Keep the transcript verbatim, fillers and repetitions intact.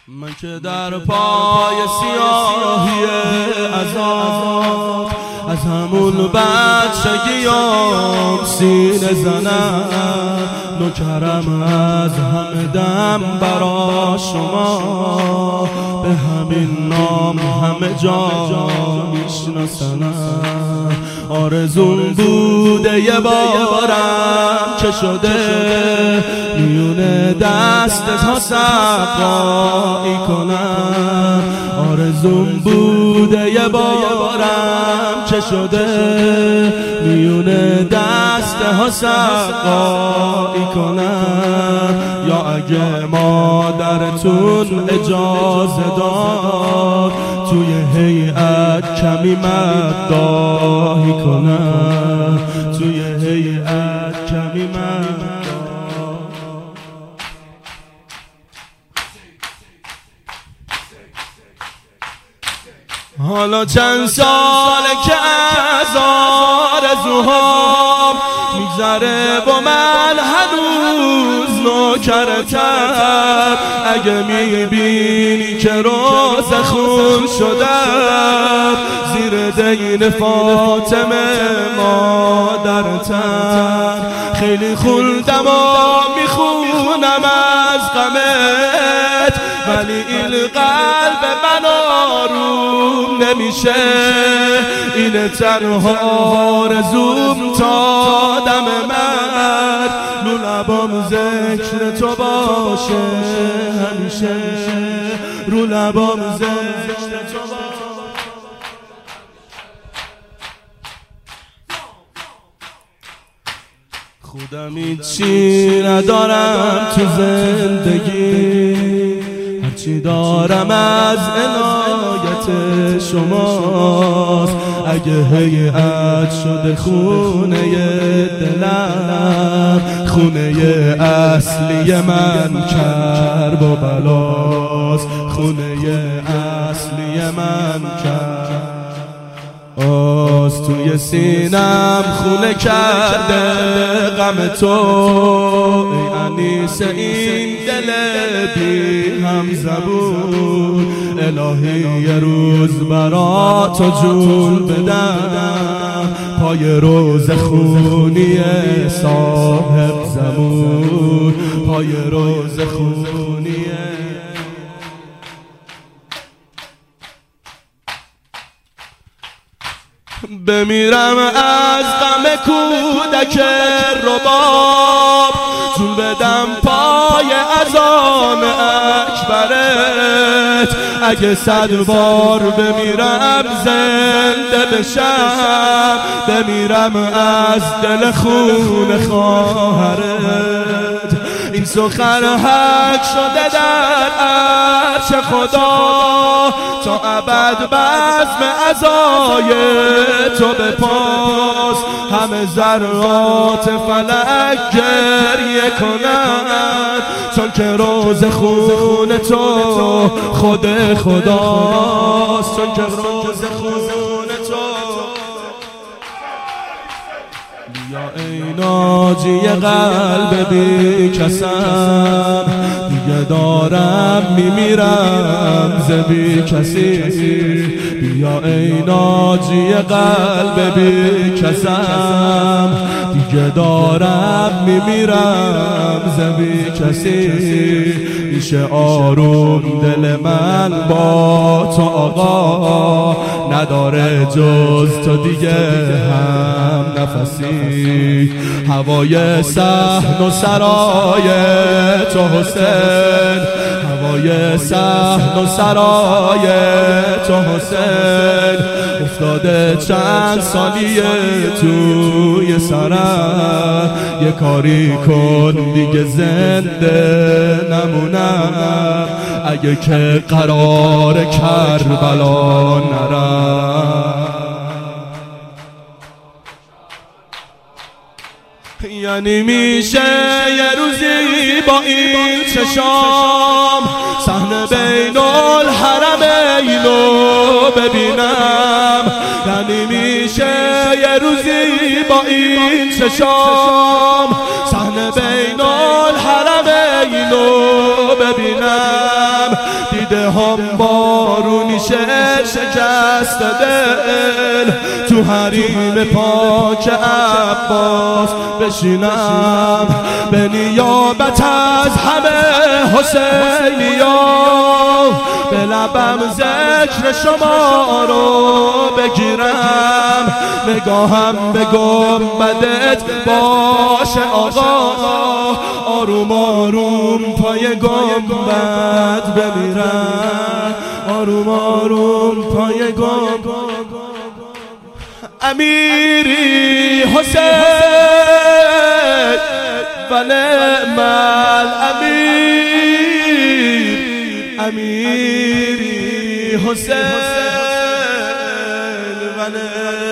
من که در پای سیاهی عذاب از همون بچگیام سینه زنم، نوکرم از همه دم برا شما، به همین نام همه جا میشناسنم. آرزون بوده یه بارم که شده میونه دست تا سقایی کنم. آرزون بوده یه بارم که شده میونه دست ها سقایی کنم. یا اگه مادرتون اجازه داد توی هیئت کمی مداحی کنم، توی هیئت کمی مداحی. حالا چند ساله که از آرزوهام میگذره و من هنوز نوکرتم. اگه میبینی که روز خون شدم زیر دین فاطمه مادرتم، خیلی خوندم و میخونم از غمت، ولی این قلب من آروم نمیشه. این تنها آرزوم تا دم من، رو لبام ذکر تو باشه همیشه، رو لبام ذکر تو باشه. خودم هیچی ندارم تو زندگی، هرچی دارم از عنایت شماست. اگه هیئت شده خونه دلم، خونه اصلی من کرب و بلاست، خونه اصلی من کرب آز. توی سینم خونه کرده غم تو، ای انیس این دل بی هم زبون. الهی یه روز برا تو جون بدم، پای روز خونی صاحب زمون، پای روز خونی. بمیرم از غم کودک رباب، جون بدم پای اذان اکبرت. اگه صد بار بمیرم زنده بشم، بمیرم از دل خون خواهرت. این سخن حق شده در عرش خدا، تا ابد بزم عزای تو بپاس. همه ذرات فلک گریه کنند، چون که روز خون تو خود خداست، چون که روز خون تو. بیا ای ناجی قلب بی کسم، دیگه دارم میمیرم ز بی کسی. بیا ای ناجی قلب بی کسم، دیگه دارم میمیرم ز بی کسی. میشه آروم دل من با تو آقا، نداره جز تو دیگه هم نفسی. هوای صحن و سرای تو حسین، هوای صحن و سرای تو حسین. افتاده چند سالیه توی سرم، یه کاری کن دیگه زنده نمونم، اگه که قرار کربلا نرم. یعنی میشه یه روزی با این چشام صحنه بین الحرمینو ببینم. یعنی میشه یه روزی با این چشام صحنه بین الحرمینو ببینم. دیده هم بارونی شکست دل تو حریم پاک عباس بشینم به نیابت از همه حسینیان به لبم ذکر شما رو بگیرم نگاهم به گنبدت باشه آقا آروم آروم پای گنبد بمیرم آروم آروم پای گنبد امیری حسین و نعم الامیر امیری حسین و نعم